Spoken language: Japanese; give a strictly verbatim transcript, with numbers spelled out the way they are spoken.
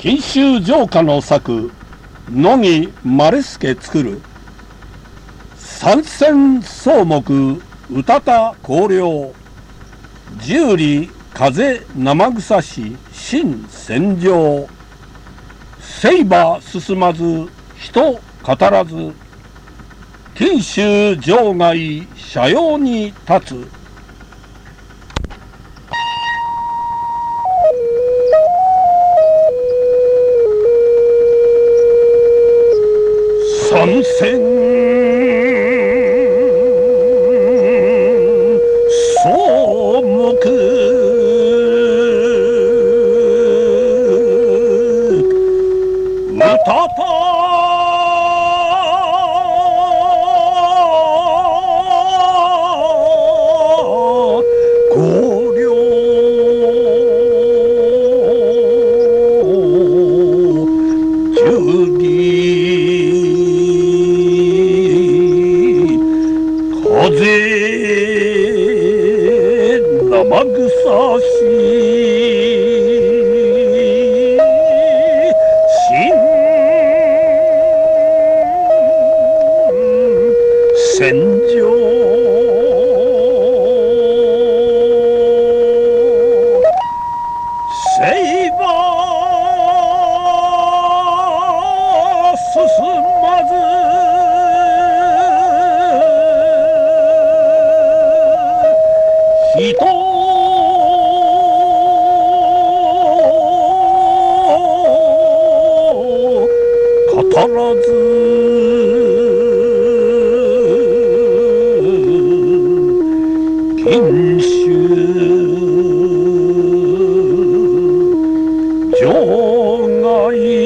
錦秋城下の作野木丸助作る三千草木うたた荒涼十里風生草し新戦場せいば進まず人語らず錦秋城外斜陽に立つ参戦草木うたた荒涼十里風生草し新戦場せいば進まず人語らず錦秋城外